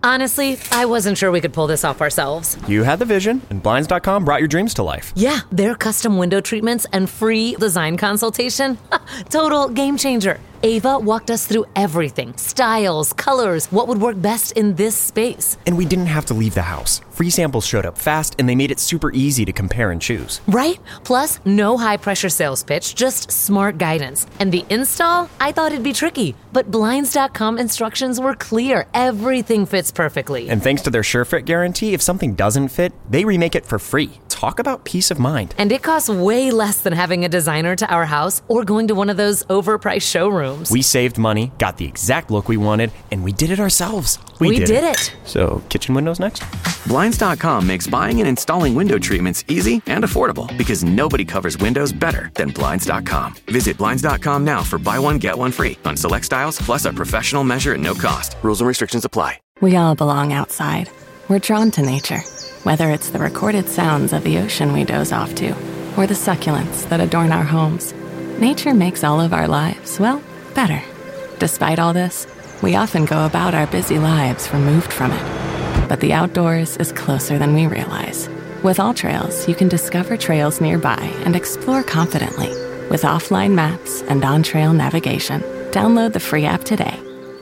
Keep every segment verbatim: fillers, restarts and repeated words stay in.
Honestly, I wasn't sure we could pull this off ourselves. You had the vision, and Blinds dot com brought your dreams to life. Yeah, their custom window treatments and free design consultation. Total game changer. Ava walked us through everything. Styles, colors, what would work best in this space. And we didn't have to leave the house. Free samples showed up fast, and they made it super easy to compare and choose. Right? Plus, no high-pressure sales pitch, just smart guidance. And the install? I thought it'd be tricky, but Blinds dot com instructions were clear. Everything fits perfectly. And thanks to their SureFit guarantee, if something doesn't fit, they remake it for free. Talk about peace of mind. And it costs way less than having a designer to our house or going to one of those overpriced showrooms. We saved money, got the exact look we wanted, and we did it ourselves. We, we did, did it. it. So, kitchen windows next? Blinds dot com makes buying and installing window treatments easy and affordable because nobody covers windows better than Blinds dot com. Visit Blinds dot com now for buy one, get one free on select styles, plus a professional measure at no cost. Rules and restrictions apply. We all belong outside. We're drawn to nature, whether it's the recorded sounds of the ocean we doze off to, or the succulents that adorn our homes. Nature makes all of our lives, well, better. Despite all this, we often go about our busy lives removed from it. But the outdoors is closer than we realize. With AllTrails, you can discover trails nearby and explore confidently. With offline maps and on-trail navigation, download the free app today.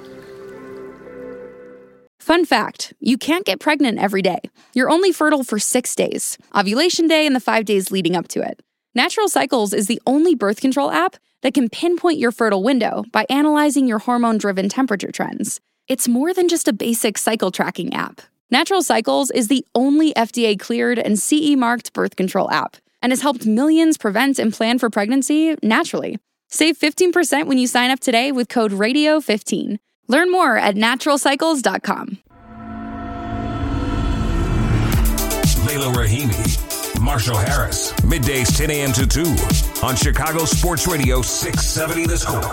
Fun fact, you can't get pregnant every day. You're only fertile for six days, ovulation day and the five days leading up to it. Natural Cycles is the only birth control app that can pinpoint your fertile window by analyzing your hormone-driven temperature trends. It's more than just a basic cycle tracking app. Natural Cycles is the only F D A-cleared and C E-marked birth control app and has helped millions prevent and plan for pregnancy naturally. Save fifteen percent when you sign up today with code radio fifteen. Learn more at natural cycles dot com. Layla Rahimi, Marshall Harris, middays ten a.m. to two on Chicago Sports Radio six seventy The Score.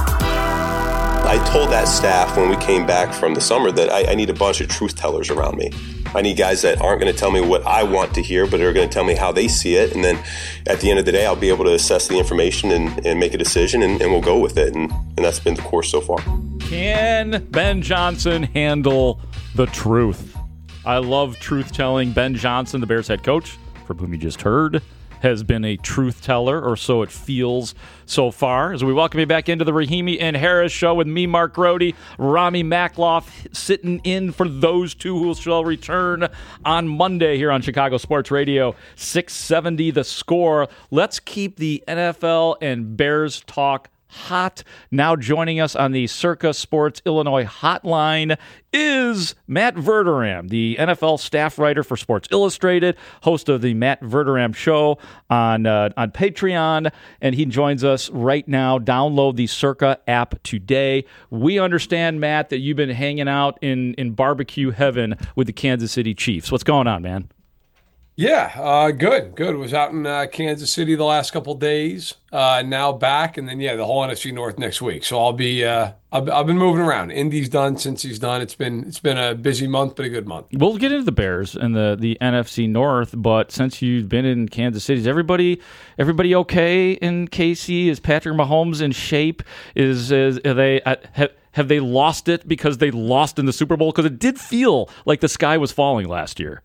I told that staff when we came back from the summer that I, I need a bunch of truth tellers around me. I need guys that aren't going to tell me what I want to hear, but are going to tell me how they see it. And then at the end of the day, I'll be able to assess the information and, and make a decision, and, and we'll go with it. And, and that's been the course so far. Can Ben Johnson handle the truth? I love truth-telling. Ben Johnson, the Bears head coach, from whom you just heard, has been a truth teller, or so it feels so far. As we welcome you back into the Rahimi and Harris show with me, Mark Grody, Rami Makloff, sitting in for those two who shall return on Monday here on Chicago Sports Radio six seventy The Score. Let's keep the N F L and Bears talk hot. Now joining us on the Circa Sports Illinois hotline is Matt Verderame, the N F L staff writer for Sports Illustrated, host of the Matt Verderame Show on uh, on Patreon, and he joins us right now. Download the Circa app today. We understand, Matt, that you've been hanging out in, in barbecue heaven with the Kansas City Chiefs. What's going on, man? Yeah, uh, good, good. Was out in uh, Kansas City the last couple of days. Uh, now back, and then yeah, the whole N F C North next week. So I'll be, uh, I've, I've been moving around. Indy's done since he's done. It's been, it's been a busy month, but a good month. We'll get into the Bears and the, the N F C North, but since you've been in Kansas City, is everybody, everybody okay in K C? Is Patrick Mahomes in shape? Is, is are they uh, have, have they lost it because they lost in the Super Bowl? Because it did feel like the sky was falling last year.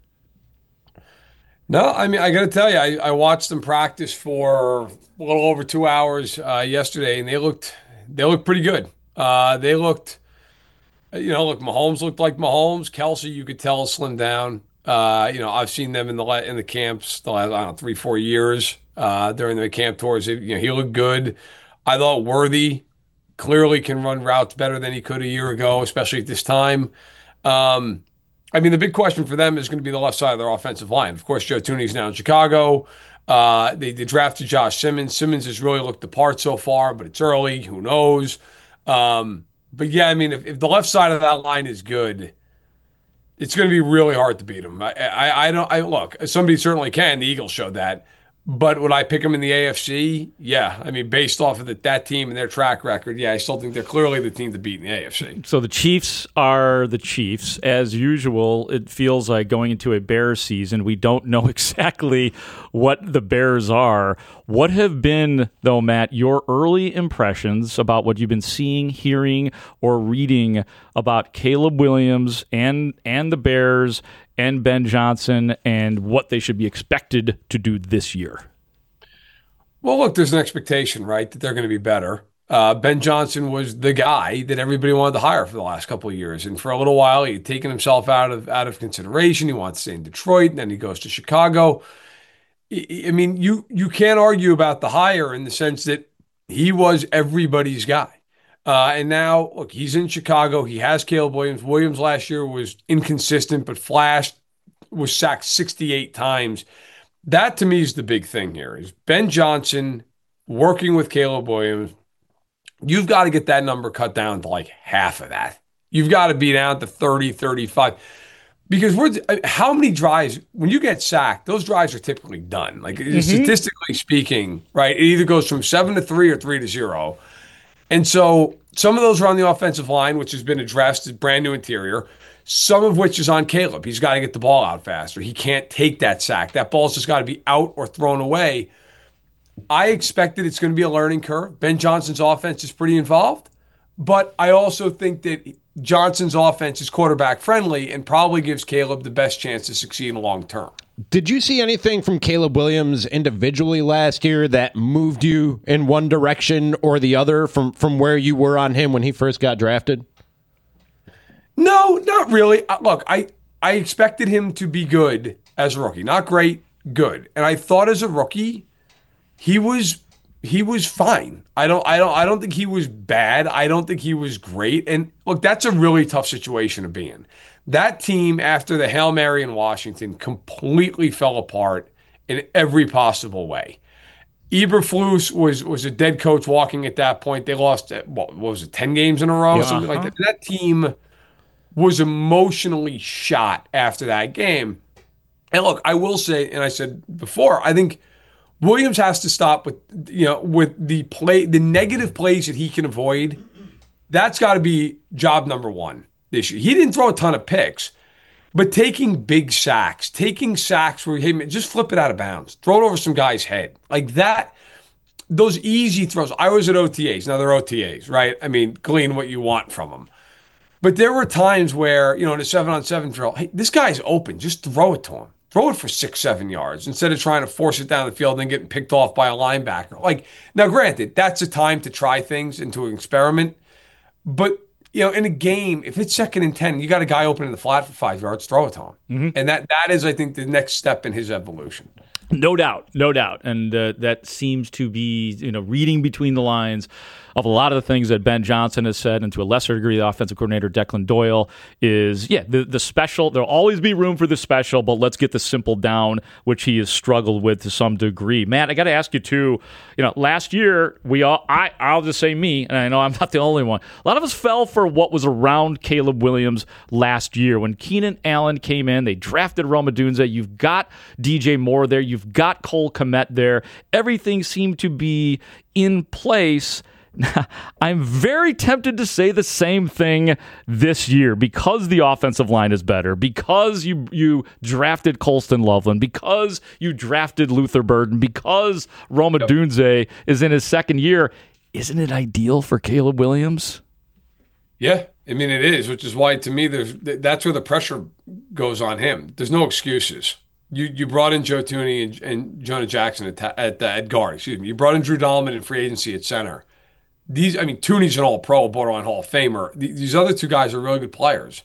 No, I mean, I got to tell you, I, I watched them practice for a little over two hours uh, yesterday, and they looked they looked pretty good. Uh, they looked, you know, look, Mahomes looked like Mahomes. Kelsey, you could tell, slimmed down. Uh, you know, I've seen them in the in the camps the last, I don't know, three, four years uh, during the camp tours. You know, he looked good. I thought Worthy clearly can run routes better than he could a year ago, especially at this time. Um I mean, the big question for them is going to be the left side of their offensive line. Of course, Joe Thuney's now in Chicago. Uh, they, they drafted Josh Simmons. Simmons has really looked the part so far, but it's early. Who knows? Um, but yeah, I mean, if, if the left side of that line is good, it's going to be really hard to beat them. I, I, I don't. I look. Somebody certainly can. The Eagles showed that, But would I pick them in the A F C? Yeah. I mean, based off of the, that team and their track record, yeah, I still think they're clearly the team to beat in the A F C. So the Chiefs are the Chiefs. As usual, it feels like going into a Bears season, we don't know exactly what the Bears are. What have been, though, Matt, your early impressions about what you've been seeing, hearing, or reading about Caleb Williams and and the Bears and Ben Johnson and what they should be expected to do this year? Well, look, there's an expectation, right, that they're going to be better. Uh, Ben Johnson was the guy that everybody wanted to hire for the last couple of years. And for a little while, he had taken himself out of out of consideration. He wants to stay in Detroit, and then he goes to Chicago. I mean, you you can't argue about the hire in the sense that he was everybody's guy. Uh, and now, look, he's in Chicago. He has Caleb Williams. Williams last year was inconsistent, but flashed, was sacked sixty-eight times. That, to me, is the big thing here, is Ben Johnson working with Caleb Williams. You've got to get that number cut down to like half of that. You've got to be down to thirty, thirty-five. Because we're how many drives, when you get sacked, those drives are typically done. Like mm-hmm. statistically speaking, right? It either goes from seven to three or three to zero. And so some of those are on the offensive line, which has been addressed as brand new interior, some of which is on Caleb. He's got to get the ball out faster. He can't take that sack. That ball's just got to be out or thrown away. I expected it's going to be a learning curve. Ben Johnson's offense is pretty involved, but I also think that Johnson's offense is quarterback friendly and probably gives Caleb the best chance to succeed in the long term. Did you see anything from Caleb Williams individually last year that moved you in one direction or the other from, from where you were on him when he first got drafted? No, not really. Look, I, I expected him to be good as a rookie. Not great, good. And I thought as a rookie, he was he was fine. I don't I don't I don't think he was bad. I don't think he was great. And look, that's a really tough situation to be in. That team, after the Hail Mary in Washington, completely fell apart in every possible way. Eberflus was was a dead coach walking at that point. They lost, what, what was it, ten games in a row? Yeah, something uh-huh. like that. That team was emotionally shot after that game. And look, I will say, and I said before, I think Williams has to stop with, you know, with the play, the negative plays that he can avoid. That's got to be job number one this year. He didn't throw a ton of picks, but taking big sacks, taking sacks where, hey, man, just flip it out of bounds, throw it over some guy's head. Like that, those easy throws. I was at O T As. Now they're O T As, right? I mean, glean what you want from them. But there were times where, you know, in a seven-on-seven drill, hey, this guy's open. Just throw it to him. Throw it for six, seven yards instead of trying to force it down the field and getting picked off by a linebacker. Like, now, granted, that's a time to try things and to experiment. But, you know, in a game, if it's second and ten, you got a guy open in the flat for five yards, throw it to him. Mm-hmm. And that that is, I think, the next step in his evolution. No doubt, no doubt. And uh, that seems to be, you know, reading between the lines of a lot of the things that Ben Johnson has said, and to a lesser degree, the offensive coordinator, Declan Doyle, is, yeah, the, the special, there'll always be room for the special, but let's get the simple down, which he has struggled with to some degree. Matt, I got to ask you, too, you know, last year, we all, I, I'll just say me, and I know I'm not the only one, a lot of us fell for what was around Caleb Williams last year. When Keenan Allen came in, they drafted Rome Odunze, you've got D J Moore there, you've got Cole Kmet there, everything seemed to be in place. I'm very tempted to say the same thing this year because the offensive line is better, because you you drafted Colston Loveland, because you drafted Luther Burden, because Rome Odunze is in his second year. Isn't it ideal for Caleb Williams? Yeah, I mean, it is, which is why, to me, there's that's where the pressure goes on him. There's no excuses. You you brought in Joe Thuney and, and Jonah Jackson at, at, at guard. Excuse me. You brought in Drew Dahlman in free agency at center. These, I mean, Tooney's an all-pro, borderline Hall of Famer. These other two guys are really good players.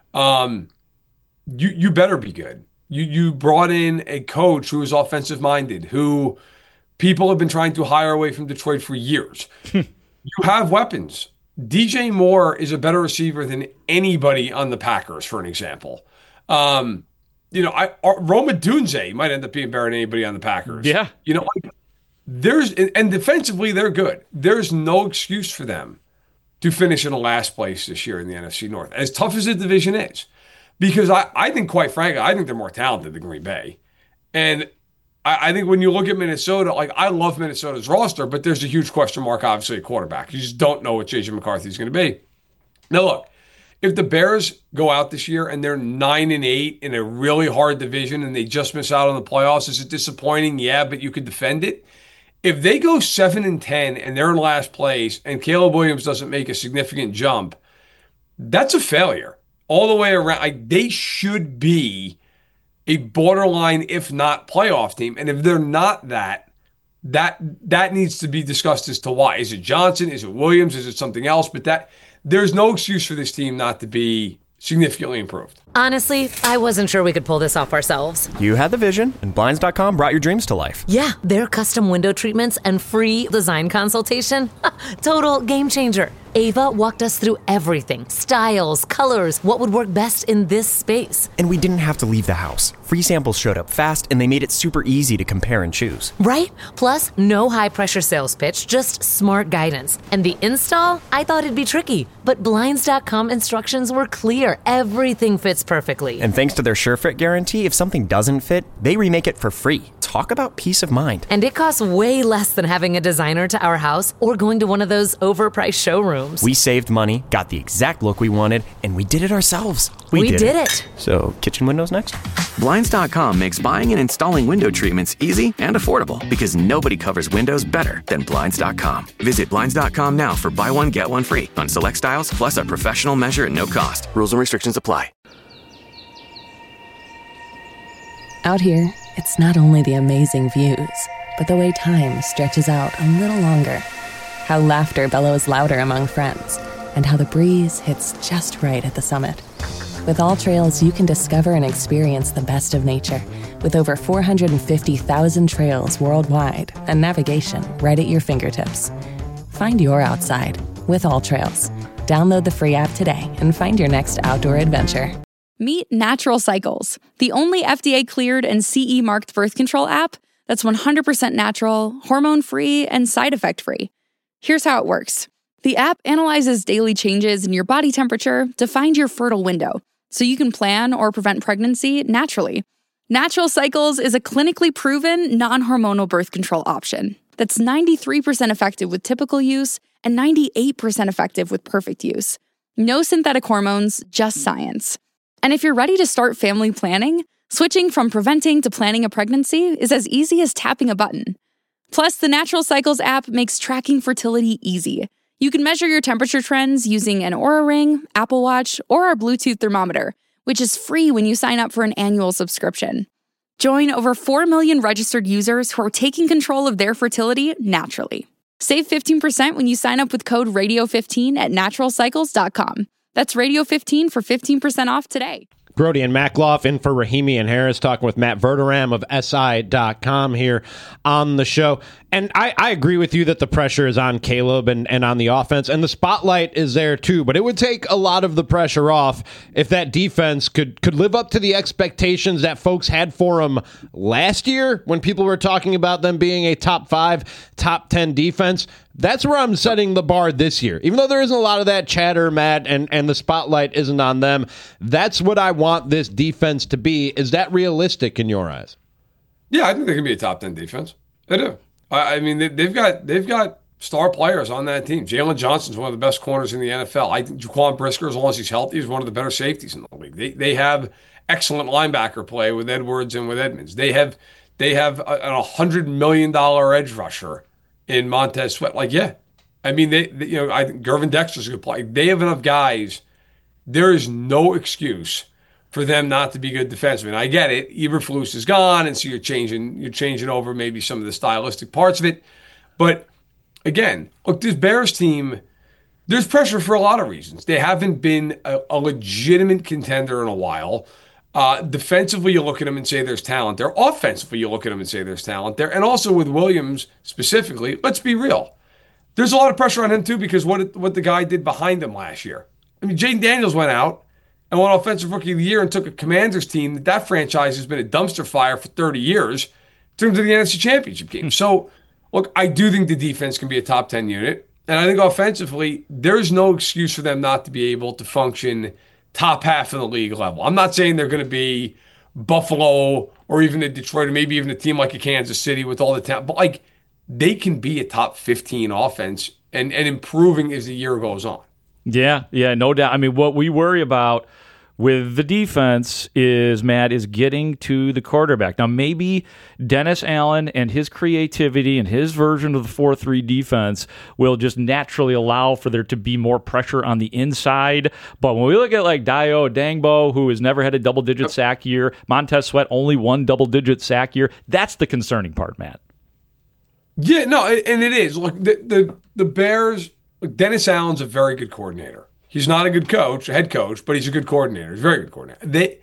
Um, you you better be good. You you brought in a coach who is offensive-minded, who people have been trying to hire away from Detroit for years. You have weapons. D J Moore is a better receiver than anybody on the Packers, for an example. Um, you know, I Rome Odunze might end up being better than anybody on the Packers. Yeah. You know, like, There's and defensively they're good. There's no excuse for them to finish in the last place this year in the N F C North, as tough as the division is. Because I, I think, quite frankly, I think they're more talented than Green Bay. And I, I think when you look at Minnesota, like I love Minnesota's roster, but there's a huge question mark, obviously, at quarterback. You just don't know what J J McCarthy is going to be. Now, look, if the Bears go out this year and they're nine and eight in a really hard division and they just miss out on the playoffs, is it disappointing? Yeah, but you could defend it. If they go seven and ten and they're in last place and Caleb Williams doesn't make a significant jump, that's a failure all the way around. Like, they should be a borderline, if not playoff team. And if they're not that, that that needs to be discussed as to why. Is it Johnson? Is it Williams? Is it something else? But that there's no excuse for this team not to be significantly improved. Honestly, I wasn't sure we could pull this off ourselves. You had the vision, and Blinds dot com brought your dreams to life. Yeah, their custom window treatments and free design consultation. Total game changer. Ava walked us through everything. Styles, colors, what would work best in this space. And we didn't have to leave the house. Free samples showed up fast, and they made it super easy to compare and choose. Right? Plus, no high-pressure sales pitch, just smart guidance. And the install? I thought it'd be tricky, but Blinds dot com instructions were clear. Everything fits perfectly. And thanks to their SureFit guarantee, if something doesn't fit, they remake it for free. Talk about peace of mind. And it costs way less than having a designer to our house or going to one of those overpriced showrooms. We saved money, got the exact look we wanted, and we did it ourselves. We, we did, did it. it. So, kitchen windows next? Blinds dot com makes buying and installing window treatments easy and affordable because nobody covers windows better than Blinds dot com. Visit Blinds dot com now for buy one, get one free on select styles, plus a professional measure at no cost. Rules and restrictions apply. Out here, it's not only the amazing views, but the way time stretches out a little longer. How laughter bellows louder among friends, and how the breeze hits just right at the summit. With All Trails, you can discover and experience the best of nature, with over four hundred fifty thousand trails worldwide and navigation right at your fingertips. Find your outside with All Trails. Download the free app today and find your next outdoor adventure. Meet Natural Cycles, the only F D A-cleared and C E-marked birth control app that's one hundred percent natural, hormone-free, and side effect-free. Here's how it works. The app analyzes daily changes in your body temperature to find your fertile window, so you can plan or prevent pregnancy naturally. Natural Cycles is a clinically proven, non-hormonal birth control option that's ninety-three percent effective with typical use and ninety-eight percent effective with perfect use. No synthetic hormones, just science. And if you're ready to start family planning, switching from preventing to planning a pregnancy is as easy as tapping a button. Plus, the Natural Cycles app makes tracking fertility easy. You can measure your temperature trends using an Oura Ring, Apple Watch, or our Bluetooth thermometer, which is free when you sign up for an annual subscription. Join over four million registered users who are taking control of their fertility naturally. Save fifteen percent when you sign up with code radio fifteen at natural cycles dot com. That's radio fifteen for fifteen percent off today. Brody and Makloff in for Rahimi and Harris, talking with Matt Verderam of S I dot com here on the show. And I, I agree with you that the pressure is on Caleb and, and on the offense, and the spotlight is there too. But it would take a lot of the pressure off if that defense could, could live up to the expectations that folks had for them last year when people were talking about them being a top five, top ten defense. That's where I'm setting the bar this year. Even though there isn't a lot of that chatter, Matt, and, and the spotlight isn't on them, that's what I want this defense to be. Is that realistic in your eyes? Yeah, I think they can be a top ten defense. They do. I, I mean, they, they've got they've got star players on that team. Jalen Johnson's one of the best corners in the N F L. I think Jaquan Brisker, as long as he's healthy, is one of the better safeties in the league. They they have excellent linebacker play with Edwards and with Edmonds. They have they have a, a hundred million dollar edge rusher in Montez Sweat. Like, yeah, I mean, they, they you know, I think Gervin Dexter's a good play. They have enough guys. There is no excuse for them not to be good defensemen. I get it. Eberflus is gone, and so you're changing you're changing over maybe some of the stylistic parts of it. But again, look, this Bears team, there's pressure for a lot of reasons. They haven't been a, a legitimate contender in a while. Uh, defensively, you look at them and say there's talent there. Offensively, you look at them and say there's talent there. And also with Williams specifically, let's be real. There's a lot of pressure on him too because what what the guy did behind him last year. I mean, Jaden Daniels went out and won Offensive Rookie of the Year and took a Commanders team that that franchise has been a dumpster fire for thirty years, took them to the N F C Championship game. So, look, I do think the defense can be a top ten unit. And I think offensively, there's no excuse for them not to be able to function top half of the league level. I'm not saying they're going to be Buffalo or even a Detroit or maybe even a team like a Kansas City with all the talent. But like they can be a top fifteen offense and, and improving as the year goes on. Yeah, yeah, no doubt. I mean, what we worry about with the defense is, Matt, is getting to the quarterback. Now, maybe Dennis Allen and his creativity and his version of the four three defense will just naturally allow for there to be more pressure on the inside. But when we look at like Dio Dangbo, who has never had a double-digit yep. sack year, Montez Sweat, only one double-digit sack year, that's the concerning part, Matt. Yeah, no, and it is. Look, the, the, the Bears, look, Dennis Allen's a very good coordinator. He's not a good coach, a head coach, but he's a good coordinator. He's a very good coordinator. They,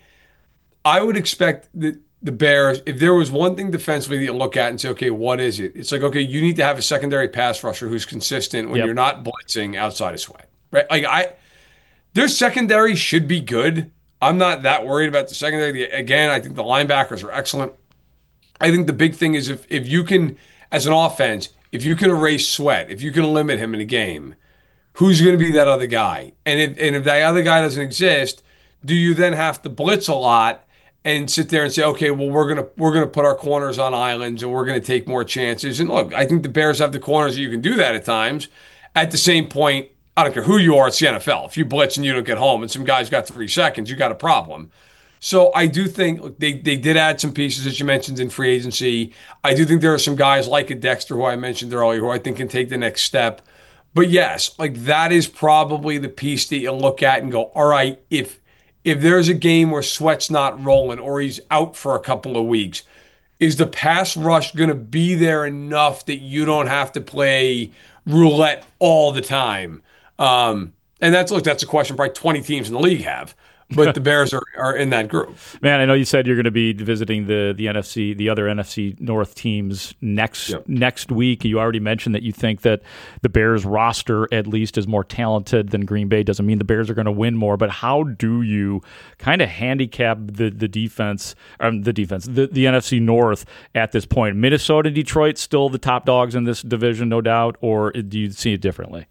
I would expect the, the Bears, if there was one thing defensively that you look at and say, okay, what is it? It's like, okay, you need to have a secondary pass rusher who's consistent when yep. you're not blitzing outside of Sweat. Right? Like I, their secondary should be good. I'm not that worried about the secondary. Again, I think the linebackers are excellent. I think the big thing is if if you can, as an offense, if you can erase Sweat, if you can limit him in a game, who's going to be that other guy? And if and if that other guy doesn't exist, do you then have to blitz a lot and sit there and say, okay, well, we're gonna we're gonna put our corners on islands and we're gonna take more chances? And look, I think the Bears have the corners that you can do that at times. At the same point, I don't care who you are, it's the N F L. If you blitz and you don't get home and some guy's got three seconds, you got a problem. So I do think look, they they did add some pieces that you mentioned in free agency. I do think there are some guys like a Dexter, who I mentioned earlier, who I think can take the next step. But yes, like that is probably the piece that you look at and go, all right, if if there's a game where Sweat's not rolling or he's out for a couple of weeks, is the pass rush going to be there enough that you don't have to play roulette all the time? Um, and that's look, that's a question probably twenty teams in the league have. But the Bears are, are in that group. Man, I know you said you're going to be visiting the the N F C, the other N F C North teams next yep. next week. You already mentioned that you think that the Bears roster at least is more talented than Green Bay. Doesn't mean the Bears are going to win more, but how do you kind of handicap the the defense, um, the defense, the, the N F C North at this point? Minnesota, Detroit, still the top dogs in this division, no doubt, or do you see it differently?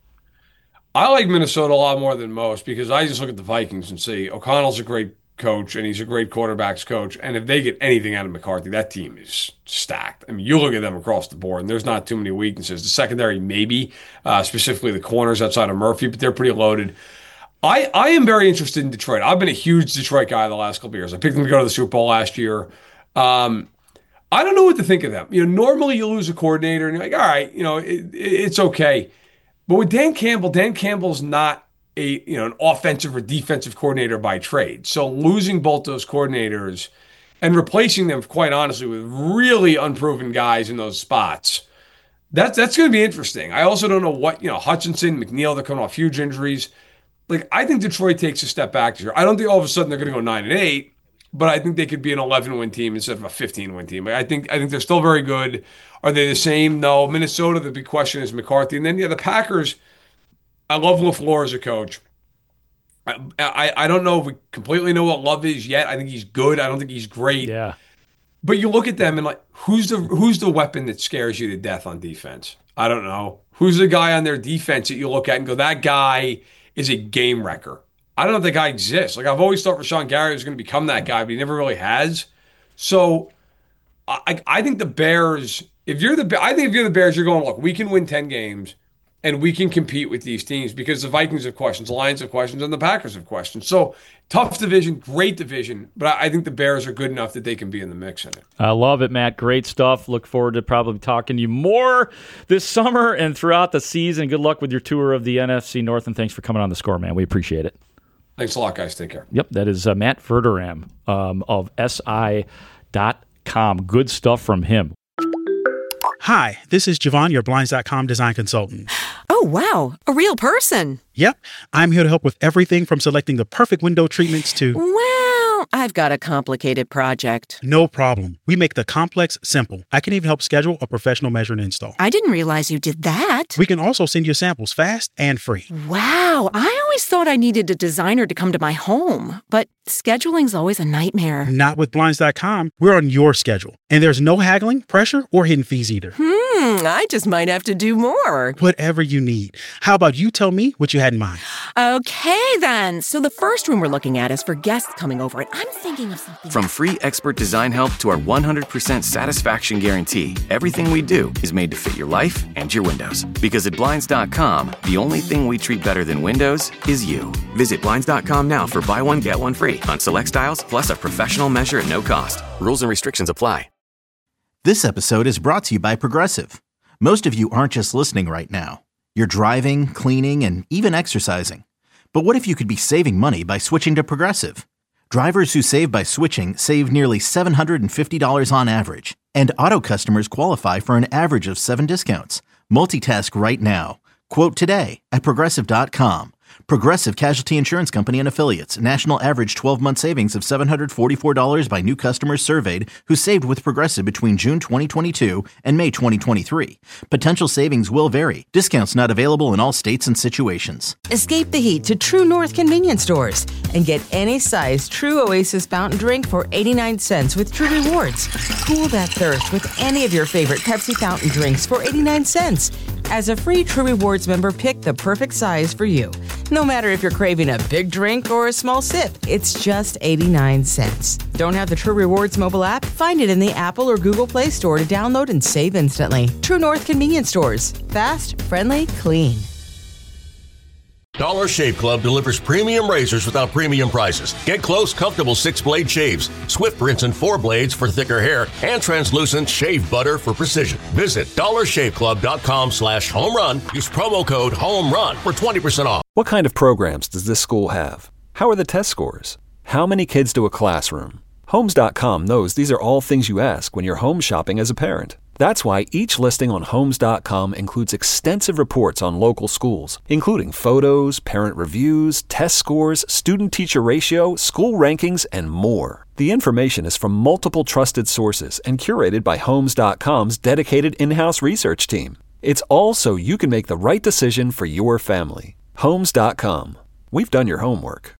I like Minnesota a lot more than most because I just look at the Vikings and see O'Connell's a great coach and he's a great quarterbacks coach. And if they get anything out of McCarthy, that team is stacked. I mean, you look at them across the board and there's not too many weaknesses. The secondary, maybe, uh, specifically the corners outside of Murphy, but they're pretty loaded. I, I am very interested in Detroit. I've been a huge Detroit guy the last couple of years. I picked them to go to the Super Bowl last year. Um, I don't know what to think of them. You know, normally you lose a coordinator and you're like, all right, you know, it, it, it's okay. But with Dan Campbell, Dan Campbell's not a you know an offensive or defensive coordinator by trade. So losing both those coordinators and replacing them, quite honestly, with really unproven guys in those spots, that's that's going to be interesting. I also don't know what, you know, Hutchinson, McNeil, they're coming off huge injuries. Like, I think Detroit takes a step back this year. I don't think all of a sudden they're going to go nine and eight, but I think they could be an eleven-win team instead of a fifteen-win team. I think I think they're still very good. Are they the same? No. Minnesota, the big question is McCarthy. And then, yeah, the Packers, I love LaFleur as a coach. I, I, I don't know if we completely know what Love is yet. I think he's good. I don't think he's great. Yeah. But you look at them and, like, who's the who's the weapon that scares you to death on defense? I don't know. Who's the guy on their defense that you look at and go, that guy is a game wrecker? I don't know if that guy exists. Like, I've always thought Rashawn Gary was going to become that guy, but he never really has. So I, I think the Bears, if you're the, I think if you're the Bears, you're going, look, we can win ten games and we can compete with these teams because the Vikings have questions, the Lions have questions, and the Packers have questions. So tough division, great division, but I think the Bears are good enough that they can be in the mix in it. I love it, Matt. Great stuff. Look forward to probably talking to you more this summer and throughout the season. Good luck with your tour of the N F C North, and thanks for coming on The Score, man. We appreciate it. Thanks a lot, guys. Take care. Yep, that is uh, Matt Verderame um, of S I dot com. Good stuff from him. Hi, this is Javon, your Blinds dot com design consultant. Oh, wow. A real person. Yep. I'm here to help with everything from selecting the perfect window treatments to... Well, I've got a complicated project. No problem. We make the complex simple. I can even help schedule a professional measure and install. I didn't realize you did that. We can also send you samples fast and free. Wow. I always thought I needed a designer to come to my home, but scheduling's always a nightmare. Not with Blinds dot com. We're on your schedule. And there's no haggling, pressure, or hidden fees either. Hmm. Hmm, I just might have to do more. Whatever you need. How about you tell me what you had in mind? Okay, then. So the first room we're looking at is for guests coming over, and I'm thinking of something. From free expert design help to our one hundred percent satisfaction guarantee, everything we do is made to fit your life and your windows. Because at Blinds dot com, the only thing we treat better than windows is you. Visit Blinds dot com now for buy one, get one free on select styles, plus a professional measure at no cost. Rules and restrictions apply. This episode is brought to you by Progressive. Most of you aren't just listening right now. You're driving, cleaning, and even exercising. But what if you could be saving money by switching to Progressive? Drivers who save by switching save nearly seven hundred fifty dollars on average. And auto customers qualify for an average of seven discounts. Multitask right now. Quote today at Progressive dot com. Progressive Casualty Insurance Company and Affiliates. National average twelve-month savings of seven hundred forty-four dollars by new customers surveyed who saved with Progressive between June twenty twenty-two and May twenty twenty-three. Potential savings will vary. Discounts not available in all states and situations. Escape the heat to True North convenience stores and get any size True Oasis fountain drink for eighty-nine cents with True Rewards. Cool that thirst with any of your favorite Pepsi fountain drinks for eighty-nine cents. As a free True Rewards member, pick the perfect size for you. No matter if you're craving a big drink or a small sip, it's just eighty-nine cents. Don't have the True Rewards mobile app? Find it in the Apple or Google Play Store to download and save instantly. True North convenience stores. Fast, friendly, clean. Dollar Shave Club delivers premium razors without premium prices. Get close, comfortable six-blade shaves, swift rinse and four blades for thicker hair, and translucent shave butter for precision. Visit dollar shave club dot com slash home run. Use promo code HOMERUN for twenty percent off. What kind of programs does this school have? How are the test scores? How many kids do a classroom? Homes dot com knows these are all things you ask when you're home shopping as a parent. That's why each listing on Homes dot com includes extensive reports on local schools, including photos, parent reviews, test scores, student-teacher ratio, school rankings, and more. The information is from multiple trusted sources and curated by Homes dot com's dedicated in-house research team. It's all so you can make the right decision for your family. Homes dot com. We've done your homework.